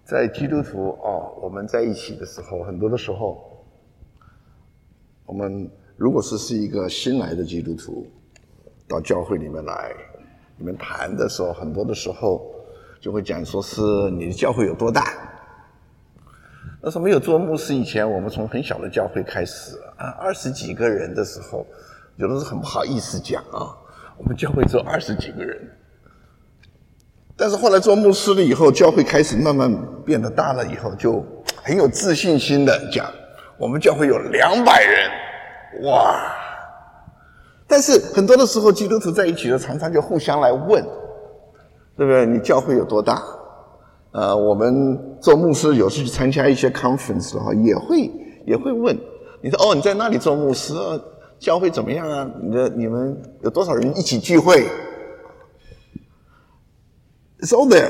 在基督徒我们在一起的时候，很多的时候，我们如果是一个新来的基督徒，到教会里面来，你们谈的时候，很多的时候就会讲说是你的教会有多大。那时候没有做牧师以前，我们从很小的教会开始20几个人的时候，有的时候很不好意思讲我们教会只有20几个人。但是后来做牧师了以后，教会开始慢慢变得大了以后，就很有自信心的讲，我们教会有200人，哇！但是很多的时候，基督徒在一起的常常就互相来问，对不对？你教会有多大？我们做牧师有时去参加一些 conference 的话，也会问，你说你在那里做牧师，教会怎么样啊？你们有多少人一起聚会？It's all there。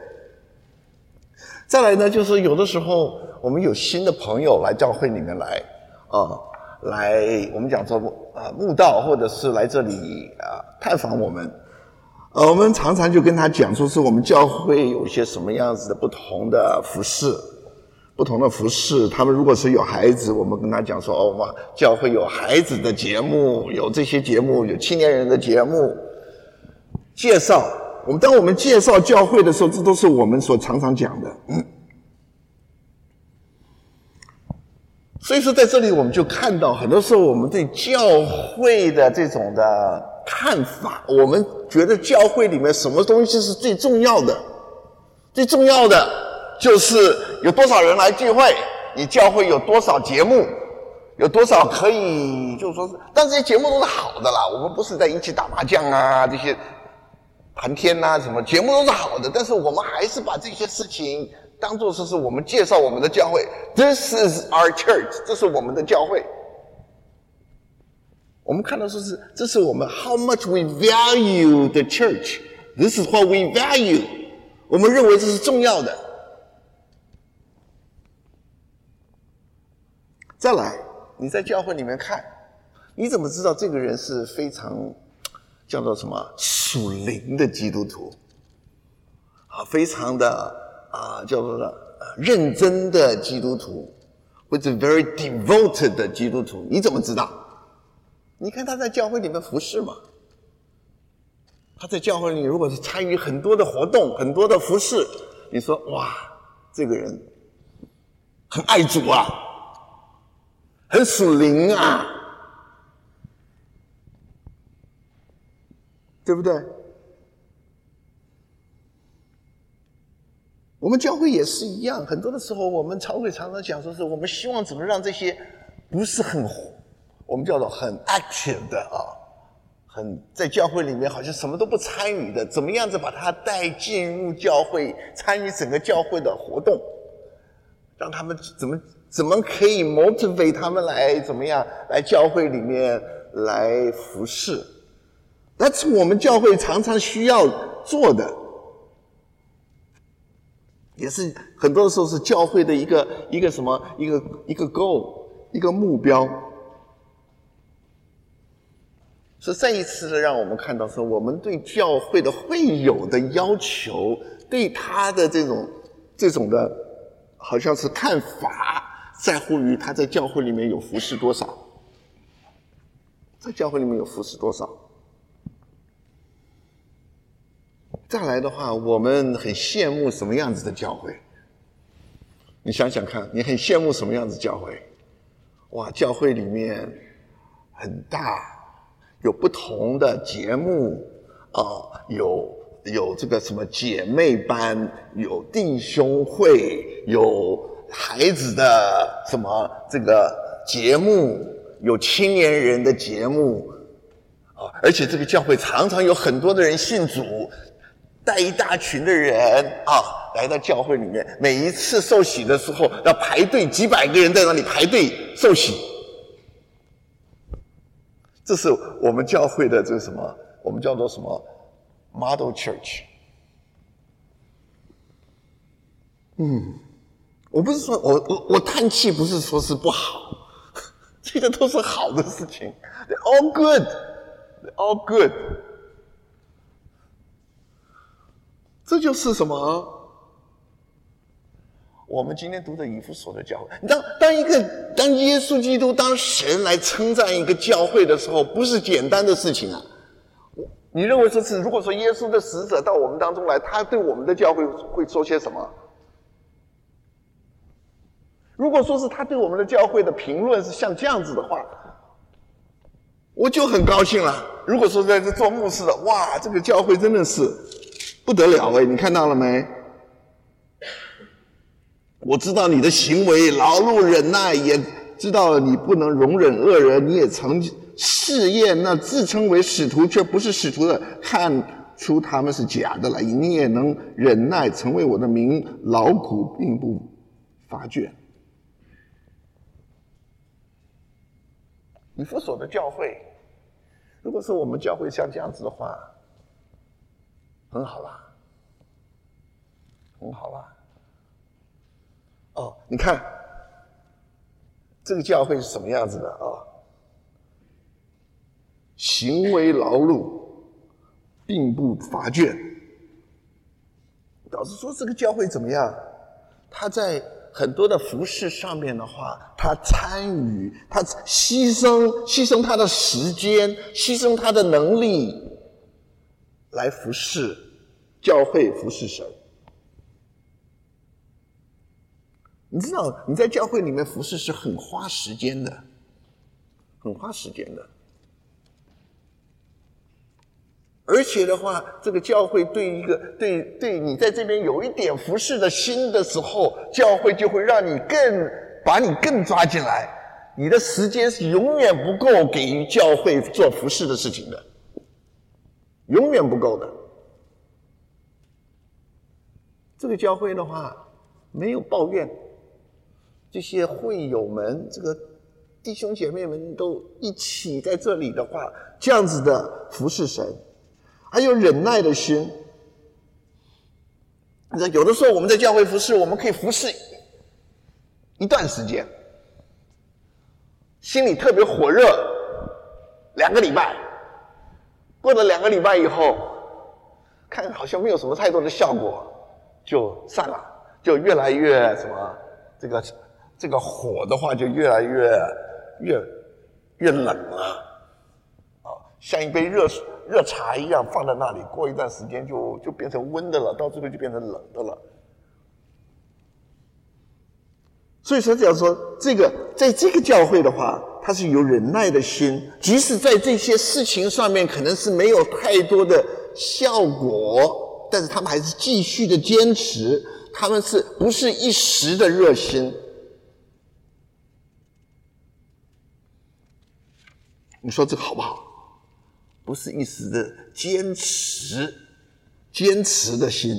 再来呢，就是有的时候我们有新的朋友来教会里面来来我们讲说慕道，或者是来这里探访我们。我们常常就跟他讲说是我们教会有一些什么样子的不同的服事。他们如果是有孩子，我们跟他讲说教会有孩子的节目，有这些节目，有青年人的节目，介绍。当我们介绍教会的时候，这都是我们所常常讲的。所以说在这里我们就看到，很多时候我们对教会的这种的看法，我们觉得教会里面什么东西是最重要的？最重要的就是有多少人来聚会，你教会有多少节目，有多少可以就是说，但这些节目都是好的啦，我们不是在一起打麻将这些谈天什么节目都是好的，但是我们还是把这些事情当作是我们介绍我们的教会。 This is our church， 这是我们的教会。我们看到是这是我们 how much we value the church， This is what we value， 我们认为这是重要的。再来，你在教会里面看，你怎么知道这个人是非常叫做什么属灵的基督徒非常的叫做认真的基督徒，或者 very devoted 的基督徒，你怎么知道？你看他在教会里面服事嘛，他在教会里如果是参与很多的活动，很多的服事，你说哇，这个人很爱主很属灵对不对？我们教会也是一样，很多的时候我们常常讲说是我们希望怎么让这些不是很我们叫做很 active 的很在教会里面好像什么都不参与的，怎么样子把他带进入教会，参与整个教会的活动，让他们怎么可以 motivate 他们来怎么样来教会里面来服事。That's 我们教会常常需要做的，也是很多的时候是教会的一个什么一个 goal， 一个目标。所以再一次的让我们看到说，我们对教会的会友的要求，对他的这种的好像是看法，在乎于他在教会里面有服事多少，在教会里面有服事多少。再来的话，我们很羡慕什么样子的教会？你想想看，你很羡慕什么样子教会？哇，教会里面很大，有不同的节目有这个什么姐妹班，有弟兄会，有孩子的什么这个节目，有青年人的节目而且这个教会常常有很多的人信主，带一大群的人来到教会里面，每一次受洗的时候要排队，几百个人在那里排队受洗。这是我们教会的这个什么，我们叫做什么 model church。我不是说我叹气，不是说是不好，这个都是好的事情。They're all good, they're all good。这就是什么？ 我们今天读的以弗所的教会，当耶稣基督当神来称赞一个教会的时候，不是简单的事情啊。你认为这是如果说耶稣的使者到我们当中来，他对我们的教会会说些什么？如果说是他对我们的教会的评论是像这样子的话，我就很高兴了。如果说在这做牧师的，哇，这个教会真的是不得了你看到了没？我知道你的行为劳碌忍耐，也知道你不能容忍恶人，你也曾试验那自称为使徒却不是使徒的，看出他们是假的来，你也能忍耐，曾为我的名劳苦，并不乏倦。以弗所的教会，如果说我们教会像这样子的话，很好啦，很好啦。你看这个教会是什么样子的行为劳碌，并不乏倦。老实说，这个教会怎么样？他在很多的服事上面的话，他参与，他牺牲他的时间，牺牲他的能力来服事教会，服事神。你知道你在教会里面服事是很花时间的，很花时间的。而且的话，这个教会对你在这边有一点服事的心的时候，教会就会让你把你更抓进来。你的时间是永远不够给予教会做服事的事情的，永远不够的。这个教会的话，没有抱怨。这些会友们，这个弟兄姐妹们都一起在这里的话，这样子的服事神，还有忍耐的心。你知道，有的时候我们在教会服事，我们可以服事一段时间，心里特别火热，2个礼拜，过了2个礼拜以后，看好像没有什么太多的效果，就散了，就越来越什么这个火的话就越来越冷了，像一杯热茶一样放在那里，过一段时间就变成温的了，到最后就变成冷的了。所以说，只要说在这个教会的话，它是有忍耐的心，即使在这些事情上面可能是没有太多的效果，但是他们还是继续的坚持，他们是不是一时的热心？你说这个好不好？不是一时的坚持的心。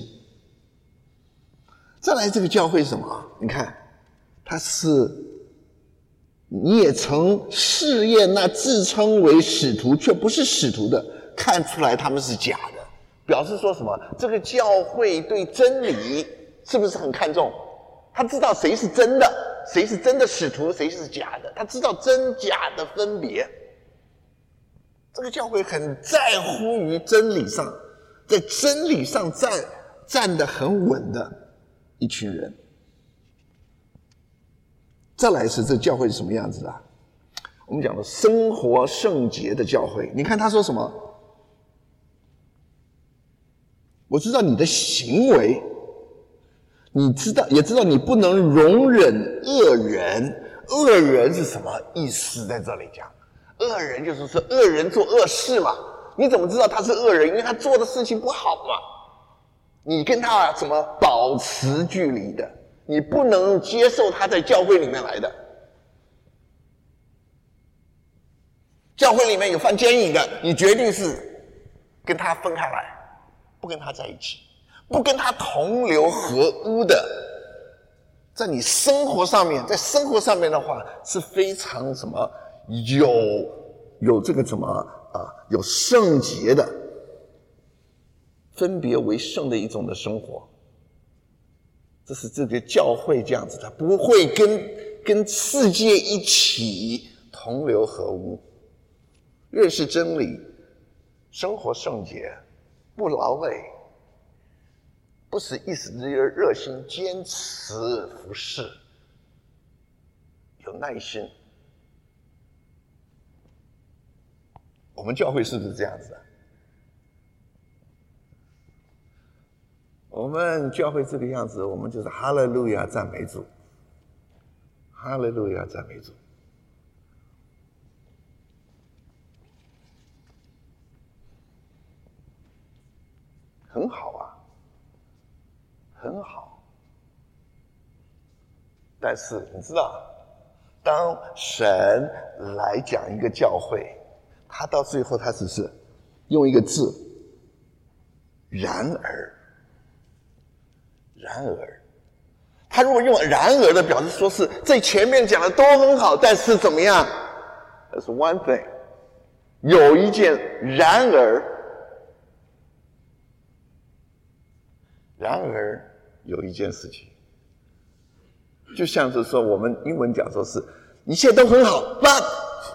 再来，这个教会是什么？你看，它是你也曾试验那自称为使徒却不是使徒的，看出来他们是假的，表示说什么？这个教会对真理是不是很看重？他知道谁是真的，谁是真的使徒，谁是假的，他知道真假的分别。这个教会很在乎于真理上，在真理上站得很稳的一群人。再来是这教会是什么样子的？我们讲的生活圣洁的教会。你看他说什么？我知道你的行为，也知道你不能容忍恶人。恶人是什么意思？在这里讲恶人就是说恶人做恶事嘛，你怎么知道他是恶人？因为他做的事情不好嘛。你跟他怎么保持距离的？你不能接受他在教会里面来的。教会里面有犯奸淫的，你决定是跟他分开来，不跟他在一起，不跟他同流合污的。在你生活上面，在生活上面的话是非常什么有这个什么有圣洁的，分别为圣的一种的生活。这是这个教会这样子，它不会跟世界一起同流合污，认识真理，生活圣洁，不劳累， 不是一时之热心坚持服侍，有耐心。我们教会是不是这样子啊？我们教会这个样子，我们就是哈利路亚赞美主，哈利路亚赞美主。很好啊，很好。但是你知道，当神来讲一个教会，他到最后他只是用一个字，然而，然而，他如果用然而的表示说是这前面讲的都很好，但是怎么样 ？That's one thing， 有一件然而。然而有一件事情，就像是说我们英文讲说是一切都很好 but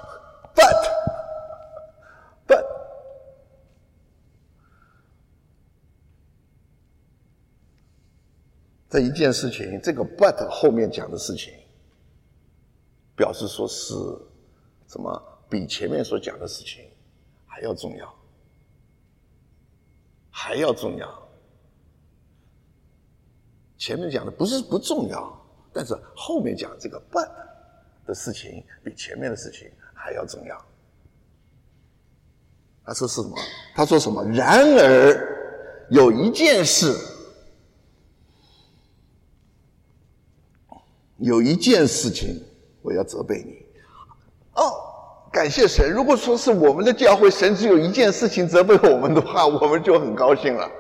这一件事情，这个 but 后面讲的事情，表示说是什么比前面所讲的事情还要重要，还要重要。前面讲的不是不重要，但是后面讲这个 but 的事情比前面的事情还要重要。他说是什么？他说什么？然而有一件事，有一件事情我要责备你。哦，感谢神！如果说是我们的教会，神只有一件事情责备我们的话，我们就很高兴了。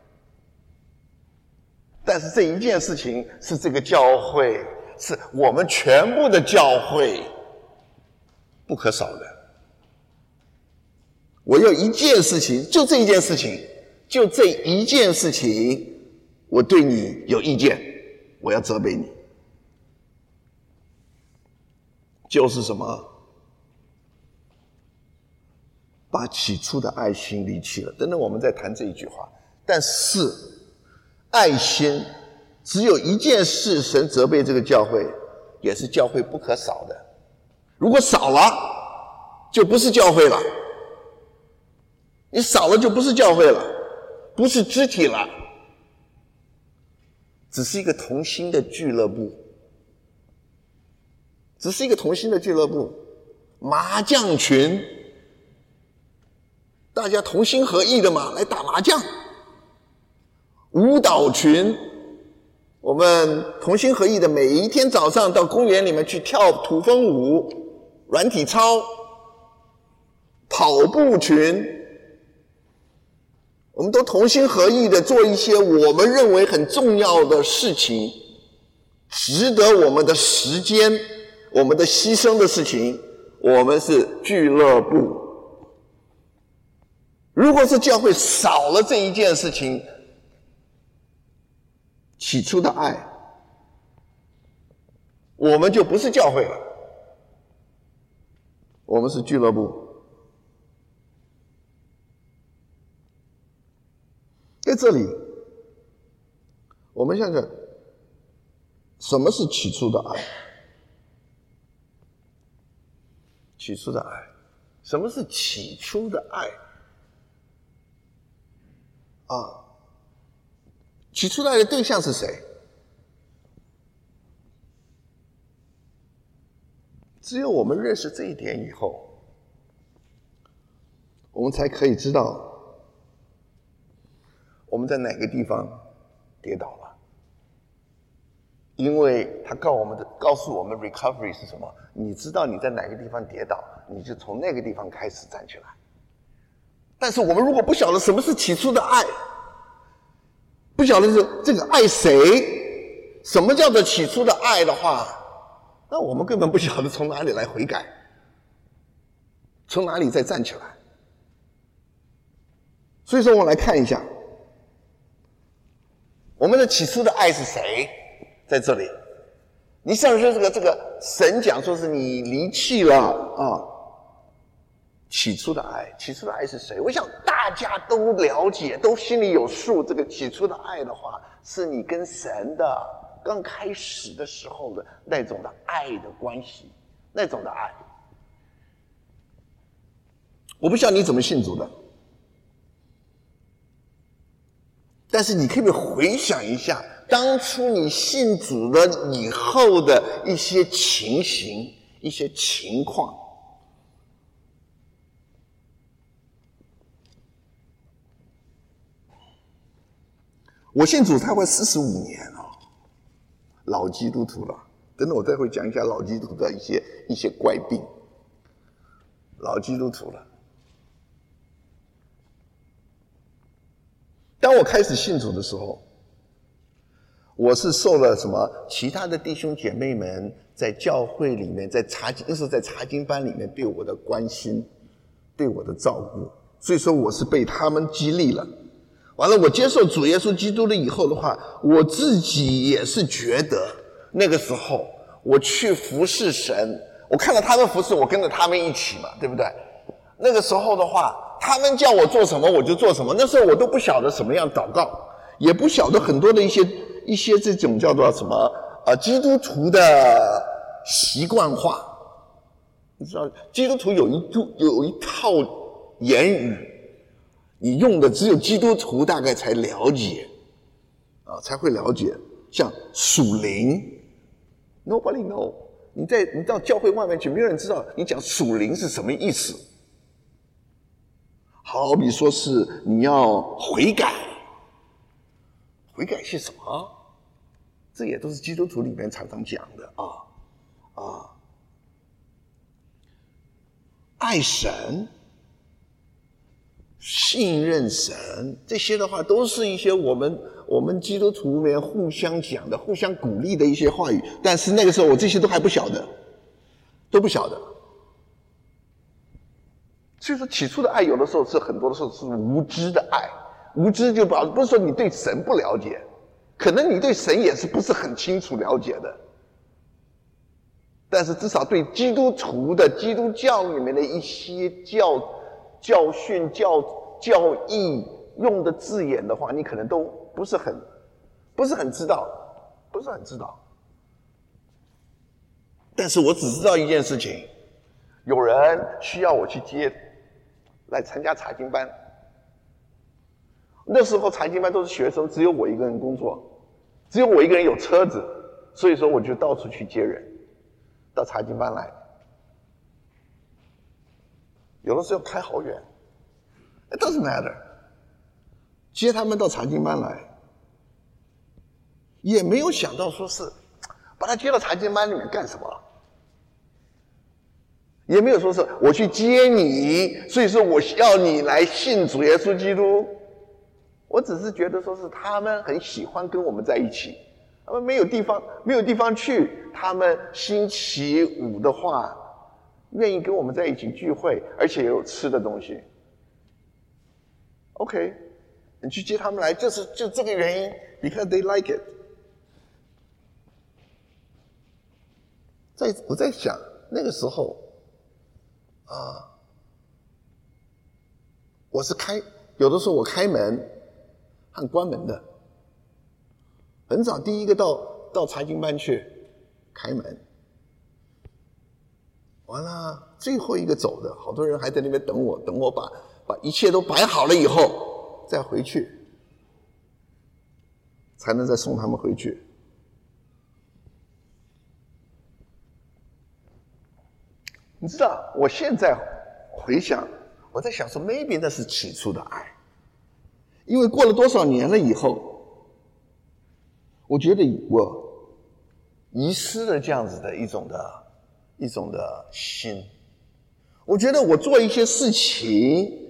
但是这一件事情是这个教会，是我们全部的教会不可少的。我有一件事情，就这一件事情，就这一件事情，我对你有意见，我要责备你。就是什么？把起初的爱心离弃了。等等，我们再谈这一句话。但是爱心只有一件事，神责备这个教会，也是教会不可少的。如果少了，就不是教会了。你少了就不是教会了，不是肢体了，只是一个同心的俱乐部，只是一个同心的俱乐部，麻将群，大家同心合意的嘛，来打麻将。舞蹈群，我们同心合意的每一天早上到公园里面去跳土风舞、软体操、跑步群，我们都同心合意的做一些我们认为很重要的事情，值得我们的时间、我们的牺牲的事情，我们是俱乐部。如果是教会少了这一件事情，起初的爱，我们就不是教会了，我们是俱乐部。在这里，我们想想，什么是起初的爱？起初的爱，什么是起初的爱？起初的爱的对象是谁？只有我们认识这一点以后，我们才可以知道我们在哪个地方跌倒了。因为他告诉我们 recovery 是什么，你知道你在哪个地方跌倒，你就从那个地方开始站起来。但是我们如果不晓得什么是起初的爱，不晓得是这个爱谁，什么叫做起初的爱的话，那我们根本不晓得从哪里来悔改，从哪里再站起来。所以说我们来看一下，我们的起初的爱是谁？在这里，你想说这个神讲说是你离弃了起初的爱，起初的爱是谁？我想大家都了解，都心里有数。这个起初的爱的话，是你跟神的刚开始的时候的那种的爱的关系，那种的爱。我不晓得你怎么信主的，但是你可不可以回想一下，当初你信主了以后的一些情形、一些情况？我信主才会45年老基督徒了。等等，我再会讲一下老基督徒的一些怪病。老基督徒了。当我开始信主的时候，我是受了什么其他的弟兄姐妹们在教会里面，那时候在查经班里面对我的关心，对我的照顾，所以说我是被他们激励了。完了，我接受主耶稣基督了以后的话，我自己也是觉得那个时候我去服侍神，我看到他们服侍，我跟着他们一起嘛，对不对？那个时候的话，他们叫我做什么我就做什么。那时候我都不晓得什么样祷告，也不晓得很多的一些这种叫做什么基督徒的习惯化。你知道，基督徒有一套言语，你用的只有基督徒大概才了解才会了解。像属灵 ，nobody know。你到教会外面去，没有人知道你讲属灵是什么意思。好比说是你要悔改，悔改是什么？这也都是基督徒里面常常讲的爱神、信任神，这些的话都是一些我们基督徒里面互相讲的、互相鼓励的一些话语。但是那个时候我这些都还不晓得，都不晓得。所以说起初的爱有的时候是很多的时候是无知的爱，无知就不是说你对神不了解，可能你对神也是不是很清楚了解的，但是至少对基督徒的基督教里面的一些教训、教义用的字眼的话，你可能都不是很知道，不是很知道。但是我只知道一件事情，有人需要我去来参加查经班。那时候查经班都是学生，只有我一个人工作，只有我一个人有车子，所以说我就到处去接人，到查经班来。有的时候开好远 ，it doesn't matter， 接他们到查经班来，也没有想到说是把他接到查经班里面干什么。也没有说是我去接你，所以说我要你来信主耶稣基督。我只是觉得说是他们很喜欢跟我们在一起，他们没有地方去，他们星期五的话愿意跟我们在一起聚会，而且也有吃的东西。OK， 你去接他们来，就这个原因 ，because they like it。我在想那个时候。我是有的时候我开门和关门的，很早第一个到查经班去开门，完了最后一个走的，好多人还在那边等我把一切都摆好了以后再回去，才能再送他们回去。你知道，我现在回想，我在想说 ，maybe 那是起初的爱，因为过了多少年了以后，我觉得我遗失了这样子的一种的心。我觉得我做一些事情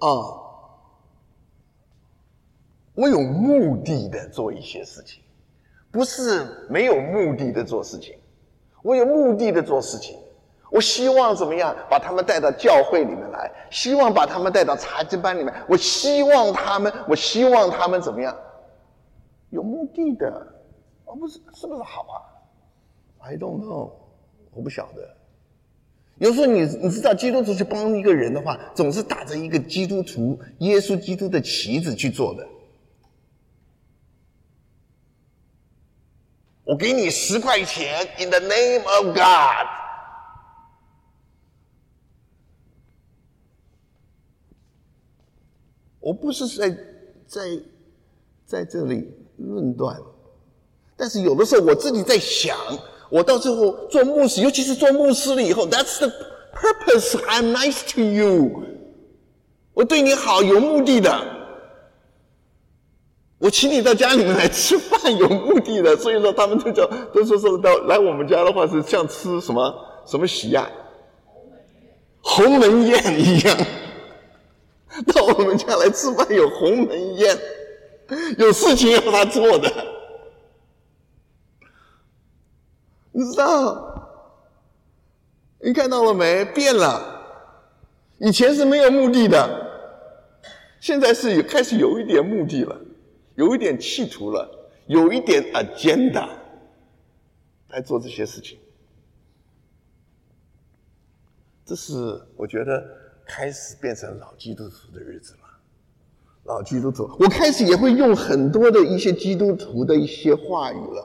我有目的的做一些事情，不是没有目的的做事情，我有目的的做事情。我希望怎么样把他们带到教会里面来，希望把他们带到查经班里面，我希望他们怎么样？有目的的，不是，是不是好啊？ I don't know， 我不晓得。 有时候你知道，基督徒去帮一个人的话，总是打着一个基督徒、耶稣基督的旗子去做的。我给你10块钱 ，in the name of God。我不是在这里论断，但是有的时候我自己在想，我到最后做牧师，尤其是做牧师了以后 ，That's the purpose. I'm nice to you。我对你好有目的的。我请你到家里面来吃饭，有目的的，所以说他们都说到来我们家的话是像吃什么喜呀，鸿门宴一样。到我们家来吃饭有鸿门宴，有事情要他做的，你知道？你看到了没？变了，以前是没有目的的，现在是开始有一点目的了。有一点企图了，有一点 agenda 来做这些事情，这是我觉得开始变成老基督徒的日子了。老基督徒，我开始也会用很多的一些基督徒的一些话语了。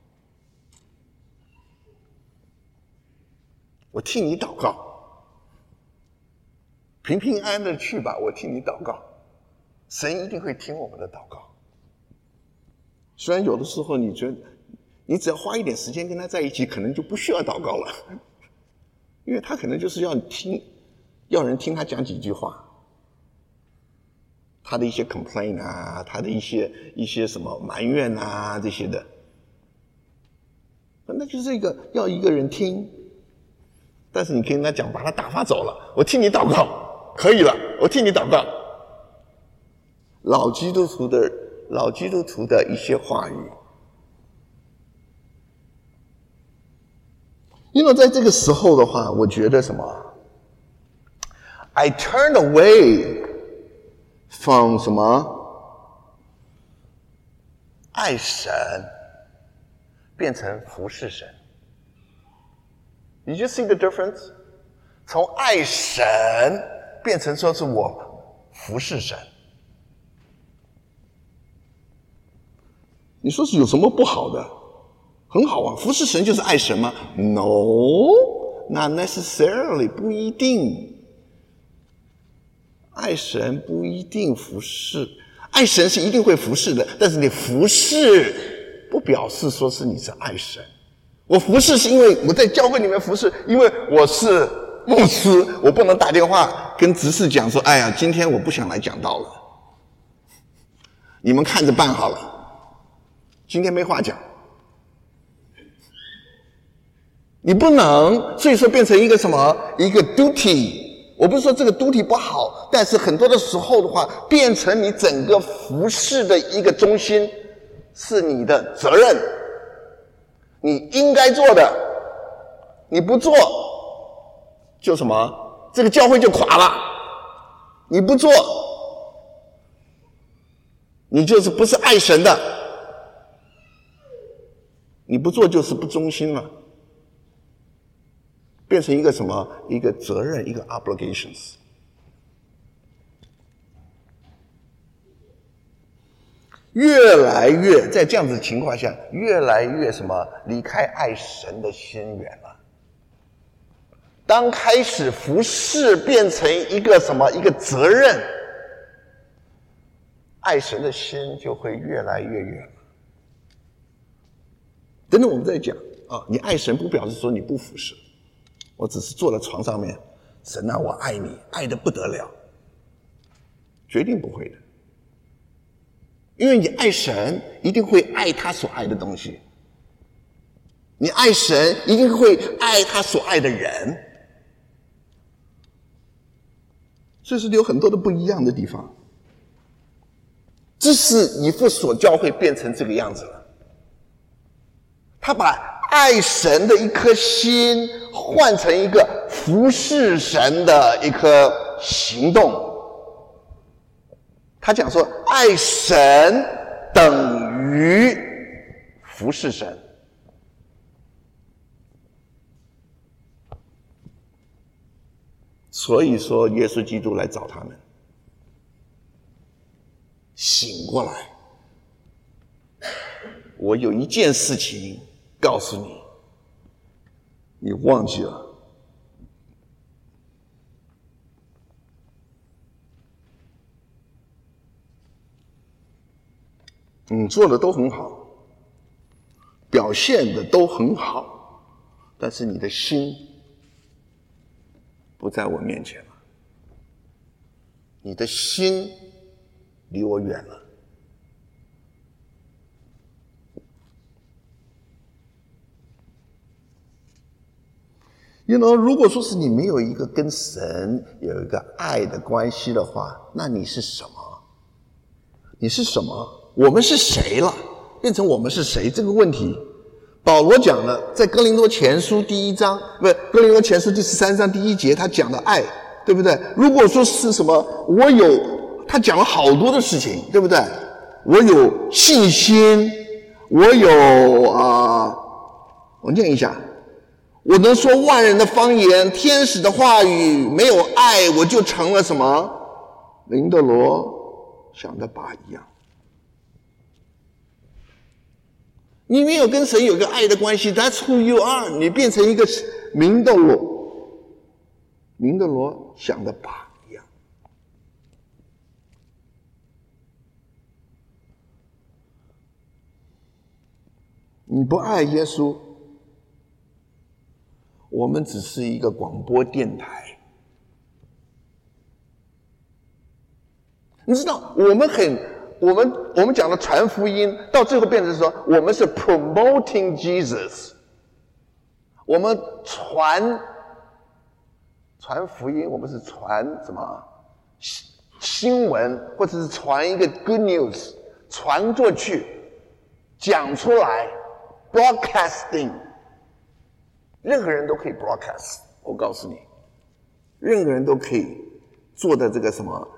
我替你祷告，平平安安的去吧，我替你祷告，神一定会听我们的祷告。虽然有的时候你觉得你只要花一点时间跟他在一起，可能就不需要祷告了，因为他可能就是要人听他讲几句话，他的一些 complain 啊，他的一些什么埋怨啊这些的，那就是要一个人听。但是你跟他讲，把他打发走了，我替你祷告，可以了，我替你祷告。老基督徒的一些话语，因为在这个时候的话，我觉得什么 ？I turn away from 什么？爱神变成服侍神。Did you see the difference？ 从爱神变成说是我服侍神。你说是有什么不好的？很好啊，服侍神就是爱神吗 ？No， not necessarily， 不一定。爱神不一定服侍，爱神是一定会服侍的，但是你服侍不表示说是你是爱神。我服侍是因为我在教会里面服侍，因为我是牧师，我不能打电话跟执事讲说，哎呀，今天我不想来讲道了，你们看着办好了。今天没话讲，你不能，所以说变成一个什么？一个 duty。我不是说这个 duty 不好，但是很多的时候的话，变成你整个服事的一个中心，是你的责任，你应该做的，你不做，就什么？这个教会就垮了。你不做，你就是不是爱神的。你不做就是不忠心了，变成一个什么？一个责任，一个 obligations。越来越在这样子的情况下，越来越什么？离开爱神的心远了。当开始服事变成一个什么？一个责任，爱神的心就会越来越远了。等等，我们再讲啊，你爱神不表示说你不服侍，我只是坐在床上面，神啊，我爱你，爱得不得了，绝对不会的，因为你爱神，一定会爱他所爱的东西，你爱神，一定会爱他所爱的人，所以说有很多的不一样的地方，这是以弗所教会变成这个样子了。他把爱神的一颗心换成一个服侍神的一颗行动。他讲说，爱神等于服侍神。 所以说耶稣基督来找他们，醒过来，我有一件事情告诉你，你忘记了。你做的都很好，表现的都很好，但是你的心不在我面前了，你的心离我远了。如果说是你没有一个跟神有一个爱的关系的话，那你是什么？你是什么？我们是谁了？变成我们是谁这个问题，保罗讲了，在哥林多前书第1章，不是哥林多前书第13章第1节，他讲的爱，对不对？如果说是什么，他讲了好多的事情，对不对？我有信心，我有我念一下，我能说万人的方言，天使的话语，没有爱，我就成了什么？林德罗想的靶一样。你没有跟神有一个爱的关系 ，That's who you are。你变成一个明德罗想的靶一样。你不爱耶稣，我们只是一个广播电台。你知道，我们讲的传福音，到最后变成说，我们是 promoting Jesus， 我们传福音，我们是传什么新闻，或者是传一个 good news， 传过去，讲出来 ，broadcasting， 任何人都可以 broadcast， 我告诉你，任何人都可以坐在这个什么。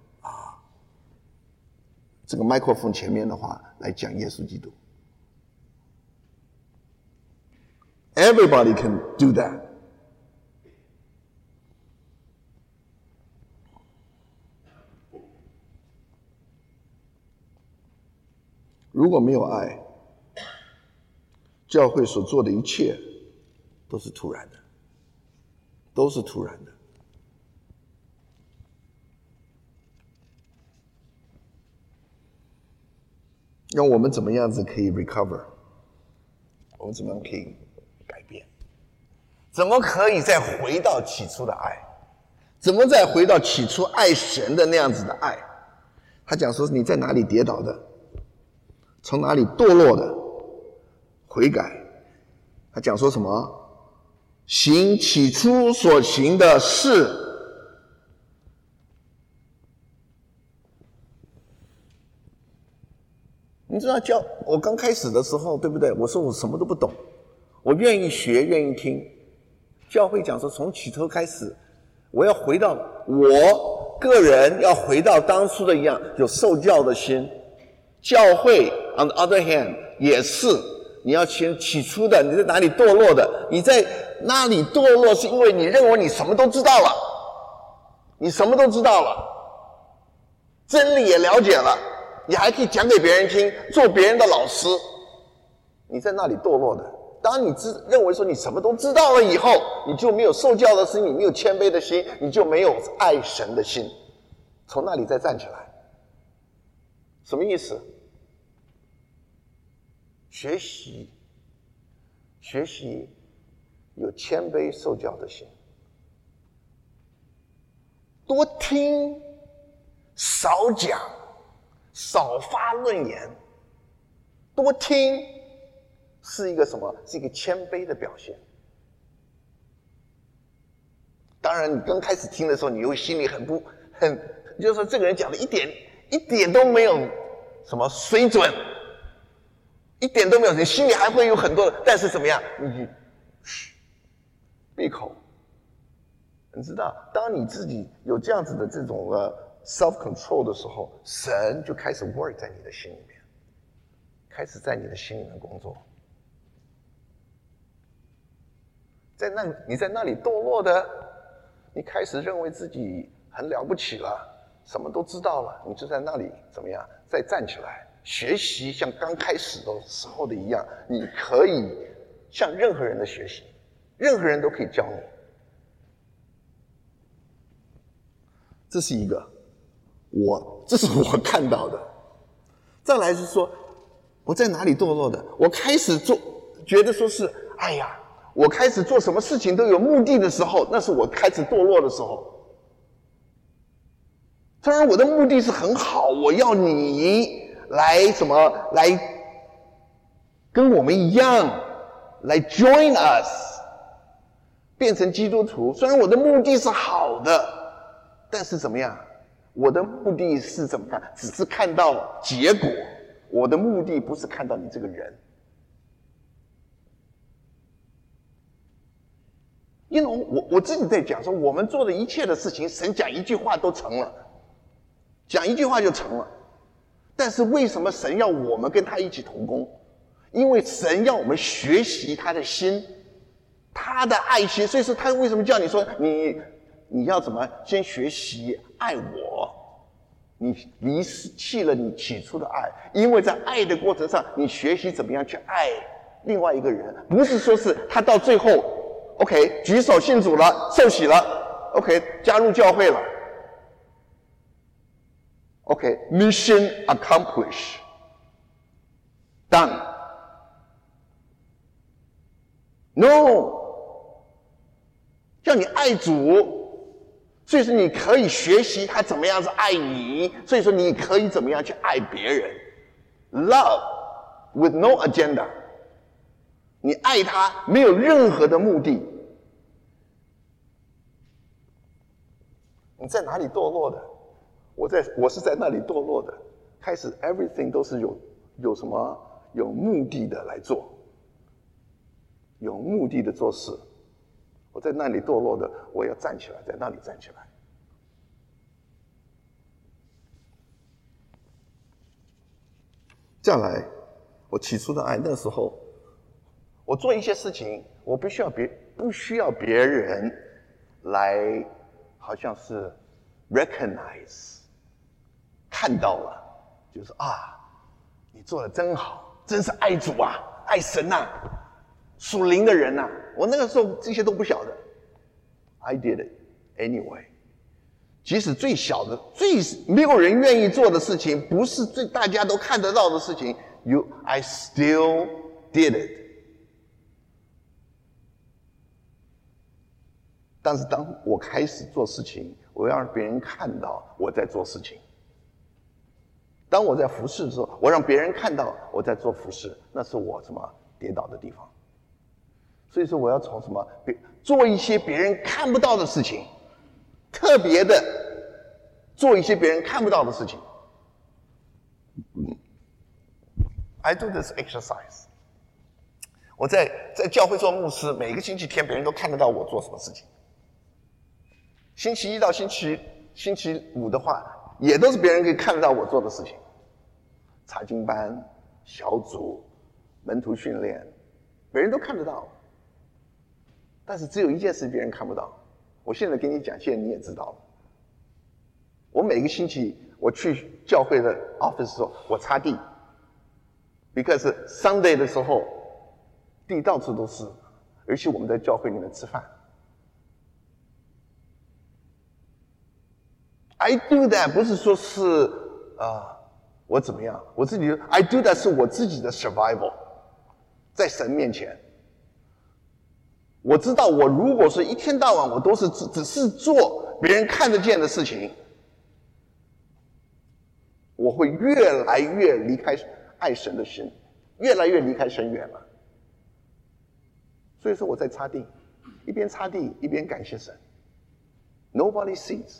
这个麦克风前面的话来讲耶稣基督 ，Everybody can do that。如果没有爱，教会所做的一切都是突然的，都是突然的。那我们怎么样子可以 recover？ 我们怎么样可以改变？怎么可以再回到起初的爱？怎么再回到起初爱神的那样子的爱？他讲说你在哪里跌倒的，从哪里堕落的，悔改。他讲说什么？行起初所行的事。你知道我刚开始的时候，对不对？我说我什么都不懂，我愿意学，愿意听。教会讲说，从起初开始，我要回到我个人要回到当初的一样，有受教的心。教会 on the other hand 也是，你要起初的，你在哪里堕落的？你在那里堕落，是因为你认为你什么都知道了，你什么都知道了，真理也了解了。你还可以讲给别人听，做别人的老师，你在那里堕落的。当你认为说你什么都知道了以后，你就没有受教的心，你没有谦卑的心，你就没有爱神的心，从那里再站起来。什么意思？学习有谦卑受教的心，多听，少讲。少发论言，多听是一个什么？是一个谦卑的表现。当然，你刚开始听的时候，你会心里就是说这个人讲的一点都没有什么水准，一点都没有，你心里还会有很多的，但是怎么样？你闭口。你知道，当你自己有这样子的这种self-control 的时候，神就开始 work 在你的心里面，开始在你的心里面工作。你在那里堕落的， 你开始认为自己很了不起了，什么都知道了，你就在那里怎么样？再站起来，学习像刚开始的时候的一样，你可以向任何人的学习，任何人都可以教你。这是一个，这是我看到的。再来是说，我在哪里堕落的？我开始觉得说是，哎呀，我开始做什么事情都有目的的时候，那是我开始堕落的时候。当然，我的目的是很好，我要你来跟我们一样，来 join us， 变成基督徒。虽然我的目的是好的，但是怎么样？我的目的是怎么看？只是看到结果。我的目的不是看到你这个人。因为我自己在讲说，我们做的一切的事情，神讲一句话都成了，讲一句话就成了。但是为什么神要我们跟他一起同工？因为神要我们学习他的心，他的爱心。所以说他为什么叫你说你要怎么先学习爱我？你离弃了你起初的爱，因为在爱的过程上，你学习怎么样去爱另外一个人，不是说是他到最后 OK 举手信主了，受洗了 OK 加入教会了 OK mission accomplished done no 叫你爱主，所以说你可以学习他怎么样子爱你，所以说你可以怎么样去爱别人。Love with no agenda， 你爱他没有任何的目的。你在哪里堕落的？我是在那里堕落的。开始 everything 都是有什么有目的的来做，有目的的做事。我在那里堕落的，我要站起来，在那里站起来。再来，我起初的爱，那时候我做一些事情，我不需要别人来，好像是 recognize 看到了，就是你做的真好，真是爱主啊，爱神啊，属灵的人啊。我那个时候这些都不晓得 ，I did it anyway。即使最小的、最没有人愿意做的事情，不是大家都看得到的事情 ，I still did it。但是当我开始做事情，我要让别人看到我在做事情。当我在服侍的时候，我让别人看到我在做服侍，那是我什么跌倒的地方。所以说，我要从什么做一些别人看不到的事情，特别的做一些别人看不到的事情。I do this exercise。我在教会做牧师，每个星期天别人都看得到我做什么事情。星期一到星期五的话，也都是别人可以看得到我做的事情。查经班、小组、门徒训练，别人都看得到。但是只有一件事别人看不到，我现在跟你讲，现在你也知道了。我每个星期我去教会的 office 的时候，我擦地 ，because Sunday 的时候地到处都是，而且我们在教会里面吃饭。I do that 不是说是我怎么样，我自己 I do that 是我自己的 survival， 在神面前。我知道，我如果是一天到晚我都是只是做别人看得见的事情，我会越来越离开爱神的心，越来越离开神远了。所以说我在擦地，一边擦地一边感谢神。Nobody sees。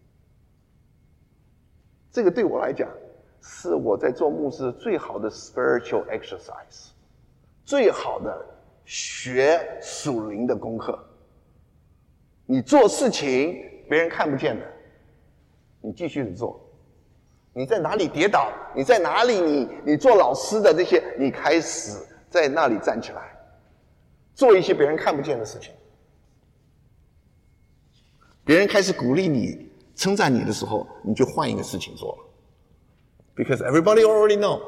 这个对我来讲，是我在做牧师最好的 spiritual exercise， 最好的学属灵的功课。你做事情别人看不见的，你继续的做。你在哪里跌倒，你在哪里你做老师的这些，你开始在那里站起来，做一些别人看不见的事情。 别人开始鼓励你、称赞你的时候，你就换一个事情做了。Because everybody already know。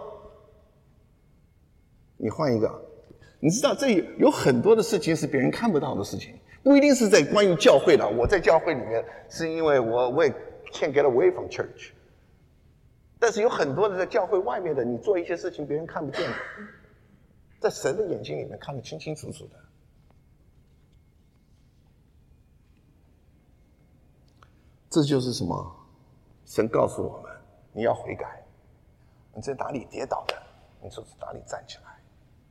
你换一个，你知道这有很多的事情是别人看不到的事情，不一定是在关于教会的。我在教会里面是因为我也 can't get away from church。但是有很多的在教会外面的，你做一些事情别人看不见的，在神的眼睛里面看得清清楚楚的。这就是什么？神告诉我们，你要悔改。你在哪里跌倒的，你就在哪里站起来。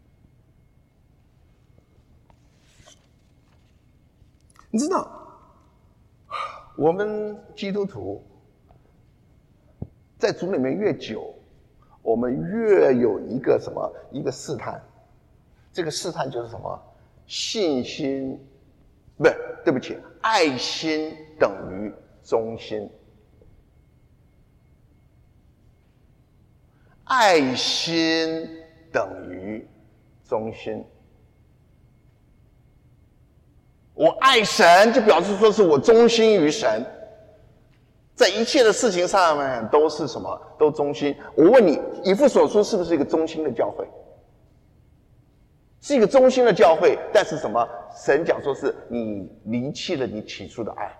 你知道，我们基督徒在主里面越久，我们越有一个什么？一个试探。这个试探就是什么？信心，不是，对不起，爱心等于忠心。爱心等于忠心。我爱神，就表示说是我忠心于神。在一切的事情上面都是什么？都忠心。我问你，以弗所书是不是一个忠心的教会？是一个忠心的教会，但是什么？神讲说是你离弃了你起初的爱，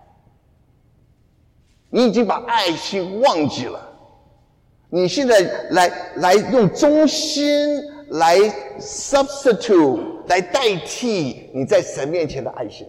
你已经把爱心忘记了，你现在来用忠心来 substitute 来代替你在神面前的爱心。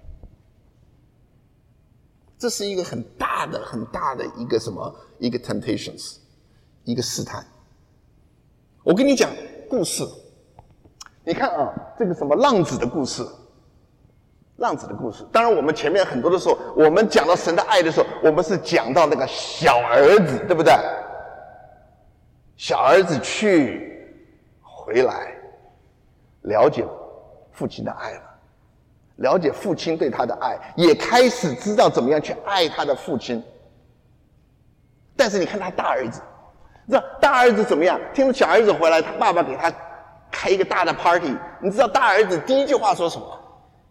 这是一个很大的一个什么？一个 temptations， 一个试探。我跟你讲故事，你看啊，这个什么浪子的故事，浪子的故事。当然，我们前面很多的时候，我们讲到神的爱的时候，我们是讲到那个小儿子，对不对？小儿子去回来，了解父亲的爱了。了解父亲对他的爱，也开始知道怎么样去爱他的父亲。但是你看他大儿子，你知道大儿子怎么样？听说小儿子回来，他爸爸给他开一个大的 party。你知道大儿子第一句话说什么？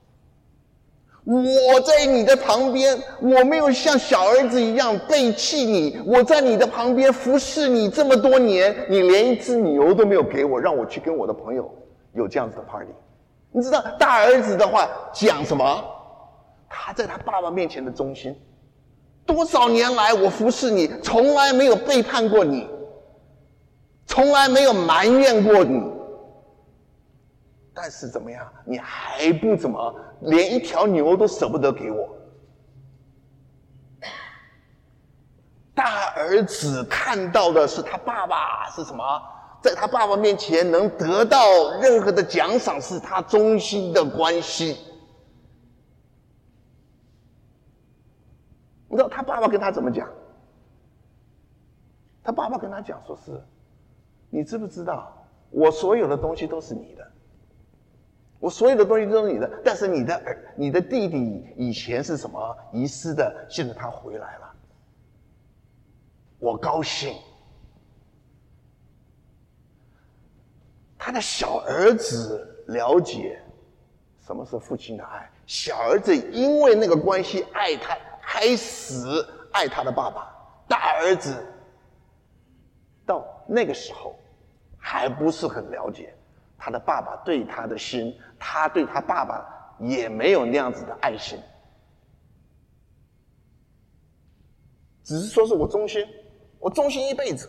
我在你的旁边，我没有像小儿子一样背弃你，我在你的旁边服侍你这么多年，你连一只牛都没有给我，让我去跟我的朋友有这样子的 party。你知道大儿子的话讲什么？他在他爸爸面前的忠心，多少年来我服侍你，从来没有背叛过你，从来没有埋怨过你。但是怎么样？你还不怎么，连一条牛都舍不得给我。大儿子看到的是他爸爸是什么？在他爸爸面前能得到任何的奖赏，是他忠心的关系。你知道他爸爸跟他怎么讲？他爸爸跟他讲说是，你知不知道我所有的东西都是你的，我所有的东西都是你的，但是你的弟弟以前是什么遗失的，现在他回来了，我高兴。他的小儿子了解什么是父亲的爱，小儿子因为那个关系爱他，开始爱他的爸爸。大儿子到那个时候还不是很了解他的爸爸对他的心，他对他爸爸也没有那样子的爱心，只是说是我忠心，我忠心一辈子。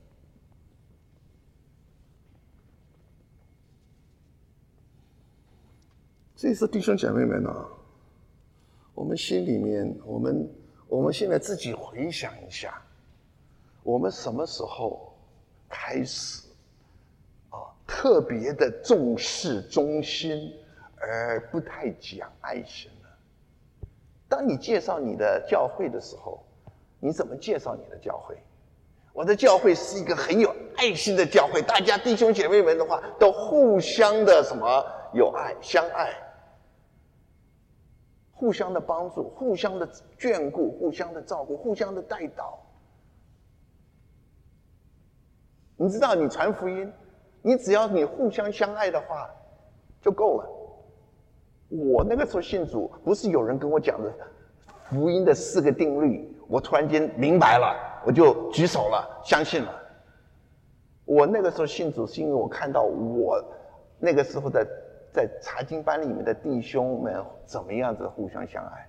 所以说，弟兄姐妹们啊，我们心里面，我们现在自己回想一下，我们什么时候开始特别的重视忠心，而不太讲爱心呢？当你介绍你的教会的时候，你怎么介绍你的教会？我的教会是一个很有爱心的教会，大家弟兄姐妹们的话都互相的什么有爱，相爱。互相的帮助，互相的眷顾，互相的照顾，互相的带导。你知道，你传福音，你只要你互相相爱的话，就够了。我那个时候信主，不是有人跟我讲的福音的4个定律，我突然间明白了，我就举手了，相信了。我那个时候信主，是因为我看到我那个时候在查经班里面的弟兄们怎么样子互相相爱。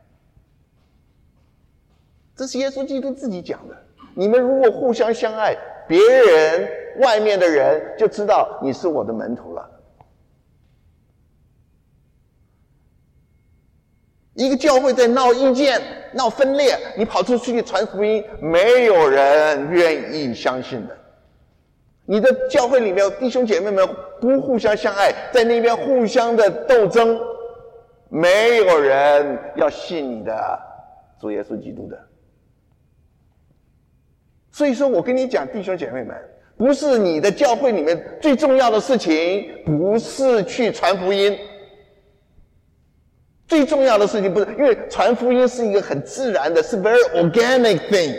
这是耶稣基督自己讲的。你们如果互相相爱，别人外面的人就知道你是我的门徒了。一个教会在闹意见、闹分裂，你跑出去传福音，没有人愿意相信的。你的教会里面弟兄姐妹们不互相相爱，在那边互相的斗争，没有人要信你的主耶稣基督的。所以说我跟你讲，弟兄姐妹们，不是你的教会里面最重要的事情，不是去传福音。最重要的事情不是，因为传福音是一个很自然的，是 very organic thing，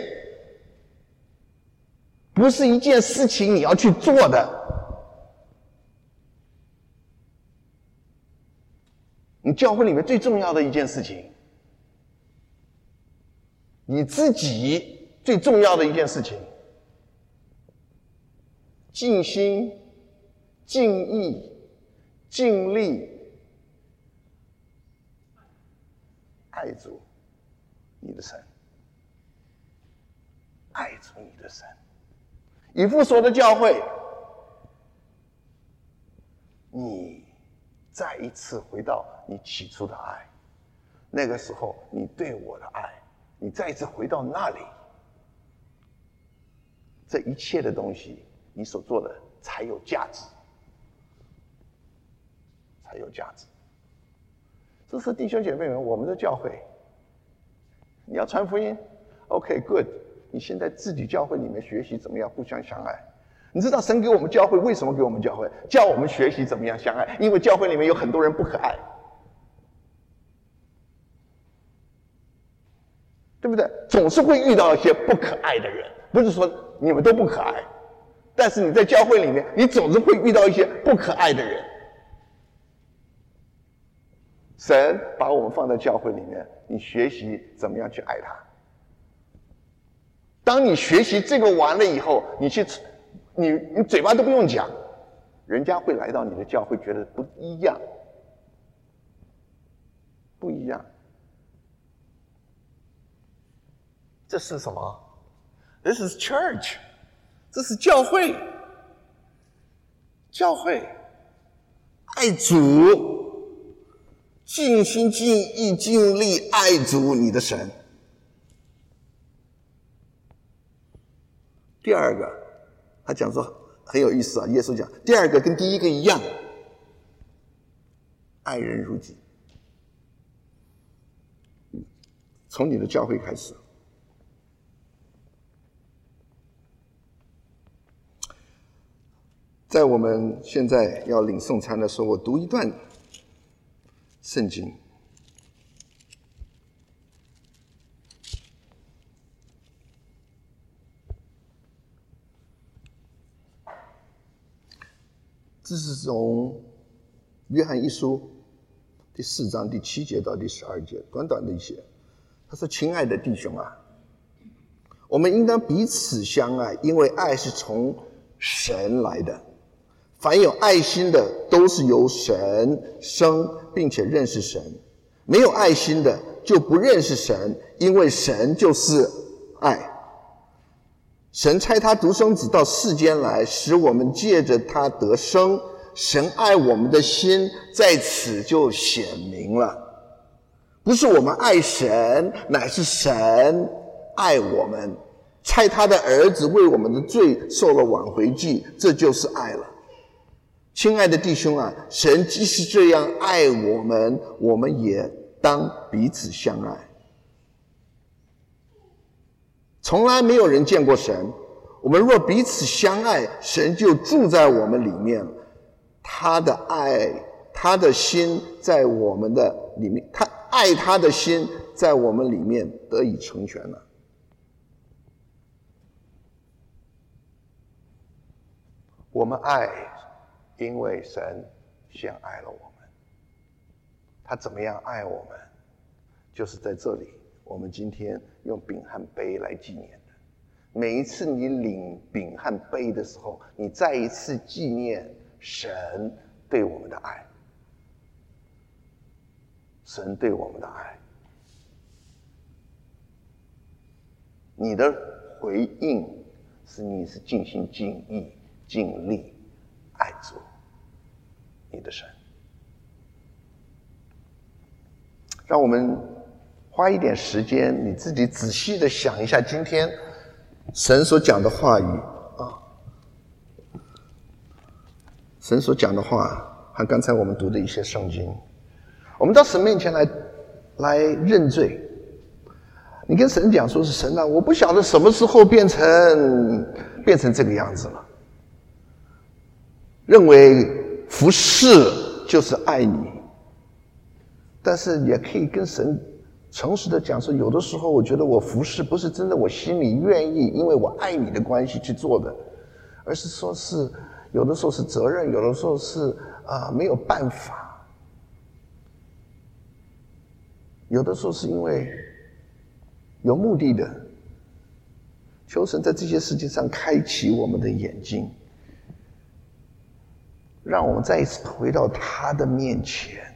不是一件事情你要去做的。你教会里面最重要的一件事情，你自己最重要的一件事情，尽心、尽意、尽力爱主你的神，爱主你的神。以弗所的教会，你再一次回到你起初的爱，那个时候你对我的爱，你再一次回到那里，这一切的东西你所做的才有价值，才有价值。这是弟兄姐妹们，我们的教会，你要传福音 ，OK good， 你现在自己教会里面学习怎么样互相相爱。你知道神给我们教会为什么给我们教会？叫我们学习怎么样相爱，因为教会里面有很多人不可爱，对不对？总是会遇到一些不可爱的人，不是说你们都不可爱，但是你在教会里面，你总是会遇到一些不可爱的人。神把我们放在教会里面，你学习怎么样去爱他。当你学习这个完了以后，你嘴巴都不用讲，人家会来到你的教会，觉得不一样，不一样。这是什么？ This is church， 这是教会，教会爱主。尽心尽意尽力爱主你的神。第二个，他讲说很有意思啊，耶稣讲第二个跟第一个一样，爱人如己。从你的教会开始，在我们现在要领圣餐的时候，我读一段圣经，这是从约翰一书第4章第7节到第12节，短短的一些。他说：“亲爱的弟兄啊，我们应当彼此相爱，因为爱是从神来的。凡有爱心的，都是由神生，并且认识神；没有爱心的，就不认识神，因为神就是爱。神差他独生子到世间来，使我们借着他得生。神爱我们的心在此就显明了，不是我们爱神，乃是神爱我们，差他的儿子为我们的罪受了挽回祭，这就是爱了。亲爱的弟兄啊，神既是这样爱我们，我们也当彼此相爱。从来没有人见过神，我们若彼此相爱，神就住在我们里面，他的爱，他的心在我们的里面，他爱他的心在我们里面得以成全了。我们爱，因为神先爱了我们。他怎么样爱我们？就是在这里， 我们今天用饼和杯来纪念的。每一次你领饼和杯的时候，你再一次纪念神对我们的爱。神对我们的爱，你的回应是你是尽心尽意尽力爱主你的神。让我们花一点时间，你自己仔细的想一下今天神所讲的话语啊，神所讲的话和刚才我们读的一些圣经。我们到神面前来认罪，你跟神讲说是神啊，我不晓得什么时候变成这个样子了，认为服侍就是爱你，但是也可以跟神诚实的讲说，有的时候我觉得我服侍不是真的我心里愿意，因为我爱你的关系去做的，而是说是有的时候是责任，有的时候是没有办法。有的时候是因为有目的的，求神在这些事情上开启我们的眼睛，让我们再一次回到他的面前，